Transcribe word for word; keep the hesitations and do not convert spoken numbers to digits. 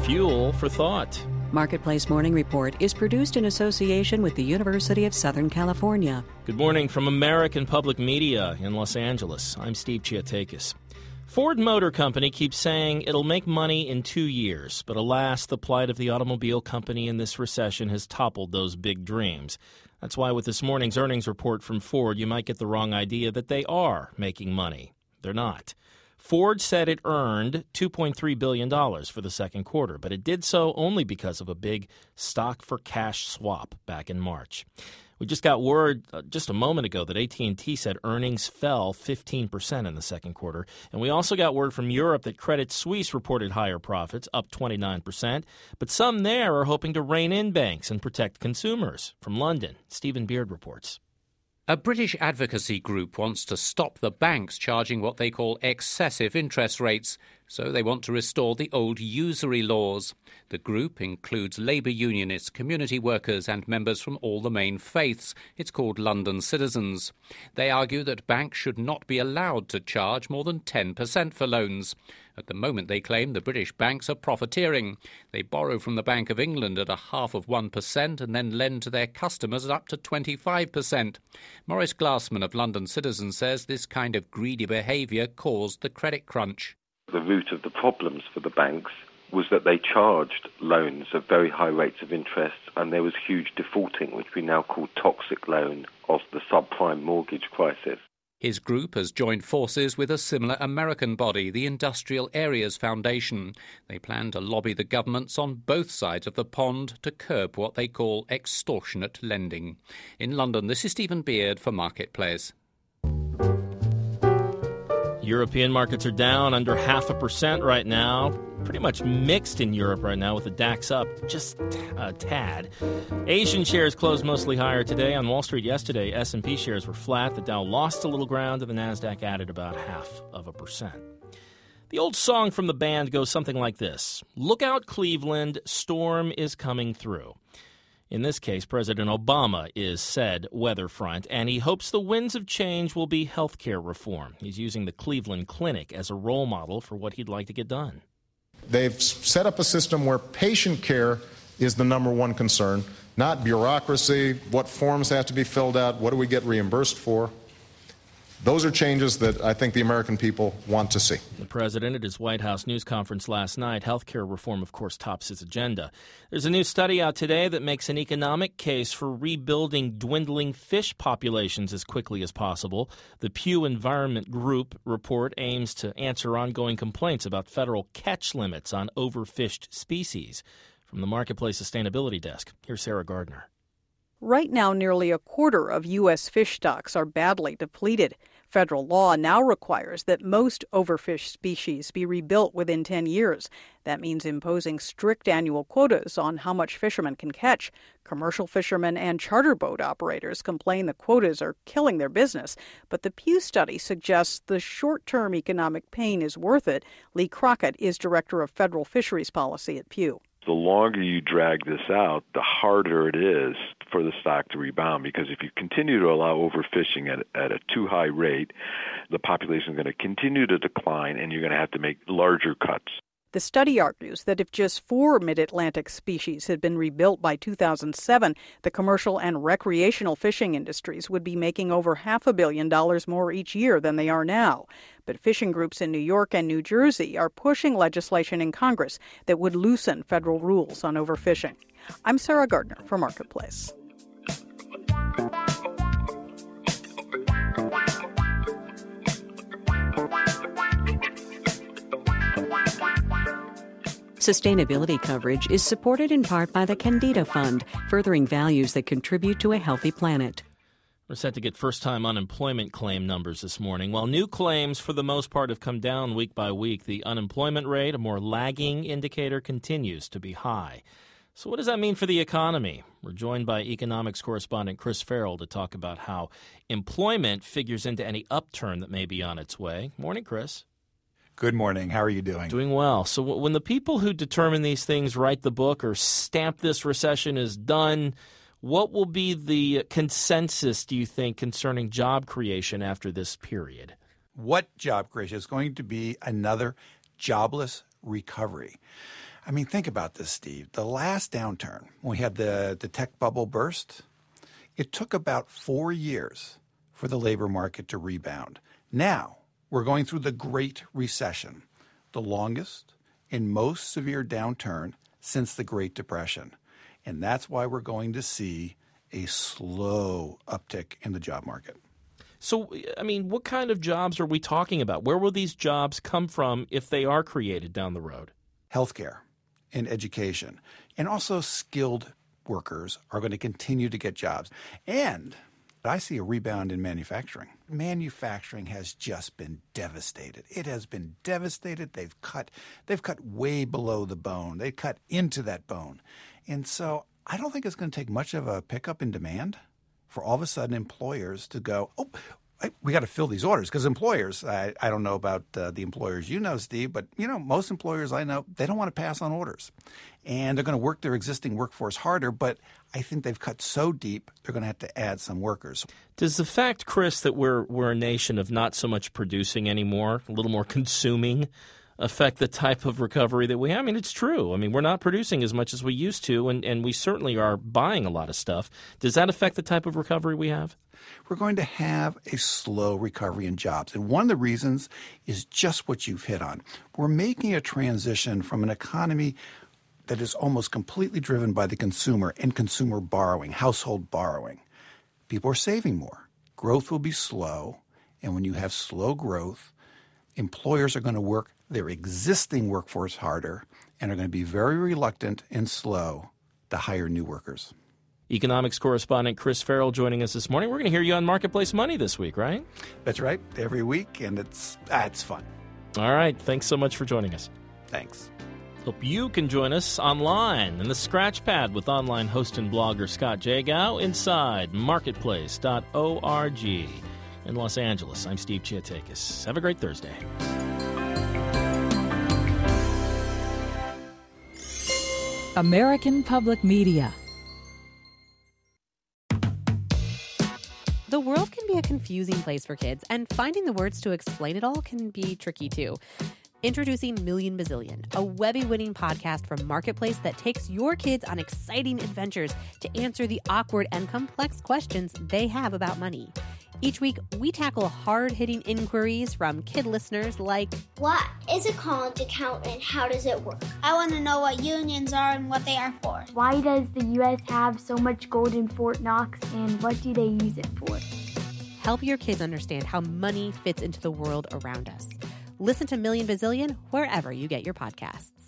Fuel for thought. Marketplace Morning Report is produced in association with the University of Southern California. Good morning from American Public Media in Los Angeles. I'm Steve Chiatakis. Ford Motor Company keeps saying it'll make money in two years, but alas, the plight of the automobile company in this recession has toppled those big dreams. That's why with this morning's earnings report from Ford, you might get the wrong idea that they are making money. They're not. Ford said it earned two point three billion dollars for the second quarter, but it did so only because of a big stock-for-cash swap back in March. We just got word uh, just a moment ago that A T and T said earnings fell fifteen percent in the second quarter. And we also got word from Europe that Credit Suisse reported higher profits, up twenty-nine percent. But some there are hoping to rein in banks and protect consumers. From London, Stephen Beard reports. A British advocacy group wants to stop the banks charging what they call excessive interest rates, so they want to restore the old usury laws. The group includes labour unionists, community workers and members from all the main faiths. It's called London Citizens. They argue that banks should not be allowed to charge more than ten percent for loans. At the moment, they claim the British banks are profiteering. They borrow from the Bank of England at a half of one percent and then lend to their customers at up to twenty-five percent. Maurice Glassman of London Citizens says this kind of greedy behaviour caused the credit crunch. The root of the problems for the banks was that they charged loans at very high rates of interest, and there was huge defaulting, which we now call toxic loan, of the subprime mortgage crisis. His group has joined forces with a similar American body, the Industrial Areas Foundation. They plan to lobby the governments on both sides of the pond to curb what they call extortionate lending. In London, this is Stephen Beard for Marketplace. European markets are down under half a percent right now. Pretty much mixed in Europe right now with the DAX up just a tad. Asian shares closed mostly higher today. On Wall Street yesterday, S and P shares were flat. The Dow lost a little ground and the NASDAQ added about half of a percent. The old song from the band goes something like this. Look out, Cleveland, storm is coming through. In this case, President Obama is said weather front, and he hopes the winds of change will be health care reform. He's using the Cleveland Clinic as a role model for what he'd like to get done. They've set up a system where patient care is the number one concern, not bureaucracy, what forms have to be filled out, what do we get reimbursed for. Those are changes that I think the American people want to see. The president at his White House news conference last night, health care reform, of course, tops his agenda. There's a new study out today that makes an economic case for rebuilding dwindling fish populations as quickly as possible. The Pew Environment Group report aims to answer ongoing complaints about federal catch limits on overfished species. From the Marketplace Sustainability Desk, here's Sarah Gardner. Right now, nearly a quarter of U S fish stocks are badly depleted. Federal law now requires that most overfished species be rebuilt within ten years. That means imposing strict annual quotas on how much fishermen can catch. Commercial fishermen and charter boat operators complain the quotas are killing their business. But the Pew study suggests the short-term economic pain is worth it. Lee Crockett is director of federal fisheries policy at Pew. The longer you drag this out, the harder it is for the stock to rebound, because if you continue to allow overfishing at, at a too high rate, the population is going to continue to decline and you're going to have to make larger cuts. The study argues that if just four mid-Atlantic species had been rebuilt by two thousand seven, the commercial and recreational fishing industries would be making over half a billion dollars more each year than they are now. But fishing groups in New York and New Jersey are pushing legislation in Congress that would loosen federal rules on overfishing. I'm Sarah Gardner for Marketplace. Sustainability coverage is supported in part by the Candida Fund, furthering values that contribute to a healthy planet. We're set to get first-time unemployment claim numbers this morning. While new claims, for the most part, have come down week by week, the unemployment rate, a more lagging indicator, continues to be high. So what does that mean for the economy? We're joined by economics correspondent Chris Farrell to talk about how employment figures into any upturn that may be on its way. Morning, Chris. Good morning. How are you doing? Doing well. So when the people who determine these things write the book or stamp this recession is done, what will be the consensus, do you think, concerning job creation after this period? What job creation is going to be another jobless recovery. I mean, think about this, Steve. The last downturn, when we had the, the tech bubble burst, it took about four years for the labor market to rebound. Now, we're going through the Great Recession, the longest and most severe downturn since the Great Depression. And that's why we're going to see a slow uptick in the job market. So, I mean, what kind of jobs are we talking about? Where will these jobs come from if they are created down the road? Healthcare and education, and also skilled workers are going to continue to get jobs. And I see a rebound in manufacturing. Manufacturing has just been devastated. It has been devastated. They've cut, they've cut way below the bone. They cut into that bone. And so I don't think it's going to take much of a pickup in demand for all of a sudden employers to go, oh, I, we got to fill these orders. Because employers, I, I don't know about uh, the employers you know, Steve, but you know, most employers I know, they don't want to pass on orders. And they're going to work their existing workforce harder, but I think they've cut so deep, they're going to have to add some workers. Does the fact, Chris, that we're we're a nation of not so much producing anymore, a little more consuming, affect the type of recovery that we have? I mean, it's true. I mean, we're not producing as much as we used to, and, and we certainly are buying a lot of stuff. Does that affect the type of recovery we have? We're going to have a slow recovery in jobs. And one of the reasons is just what you've hit on. We're making a transition from an economy that is almost completely driven by the consumer and consumer borrowing, household borrowing. People are saving more. Growth will be slow. And when you have slow growth, employers are going to work their existing workforce harder and are going to be very reluctant and slow to hire new workers. Economics correspondent Chris Farrell joining us this morning. We're going to hear you on Marketplace Money this week, right? That's right. Every week, and it's ah, it's fun. All right. Thanks so much for joining us. Thanks. Hope you can join us online in the Scratch Pad with online host and blogger Scott Jagow inside marketplace dot org. In Los Angeles, I'm Steve Chiatakis. Have a great Thursday. American Public Media. The world can be a confusing place for kids, and finding the words to explain it all can be tricky too. Introducing Million Bazillion, a Webby-winning podcast from Marketplace that takes your kids on exciting adventures to answer the awkward and complex questions they have about money. Each week, we tackle hard-hitting inquiries from kid listeners like, what is a college account and how does it work? I want to know what unions are and what they are for. Why does the U S have so much gold in Fort Knox and what do they use it for? Help your kids understand how money fits into the world around us. Listen to Million Bazillion wherever you get your podcasts.